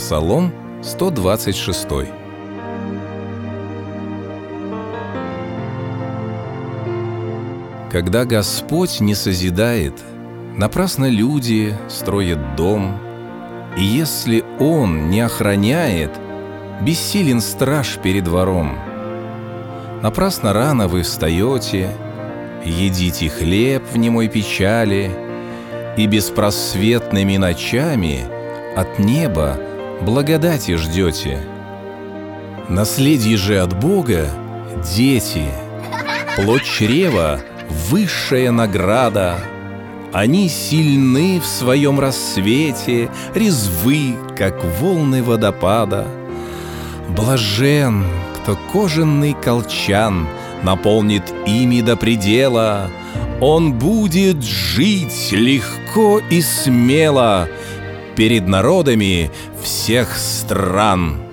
Псалом 126. Когда Господь не созидает, напрасно люди строят дом, и если Он не охраняет, бессилен страж перед вором. Напрасно рано вы встаете, едите хлеб в немой печали, и беспросветными ночами от неба благодати ждете. Наследие же от Бога — дети, плод чрева — высшая награда. Они сильны в своем рассвете, резвы, как волны водопада. Блажен, кто кожаный колчан наполнит ими до предела. Он будет жить легко и смело перед народами всех стран.